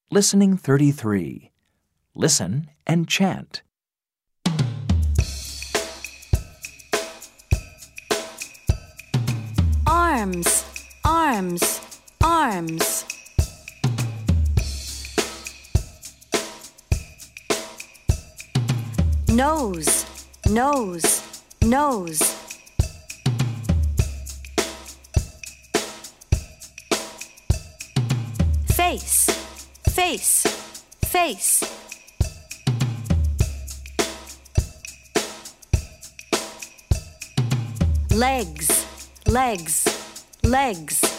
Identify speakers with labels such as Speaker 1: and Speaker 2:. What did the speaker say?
Speaker 1: Listening 33. Listen and chant.
Speaker 2: Arms, arms, arms. Nose, nose, nose. Face, face, face. Legs, legs, legs.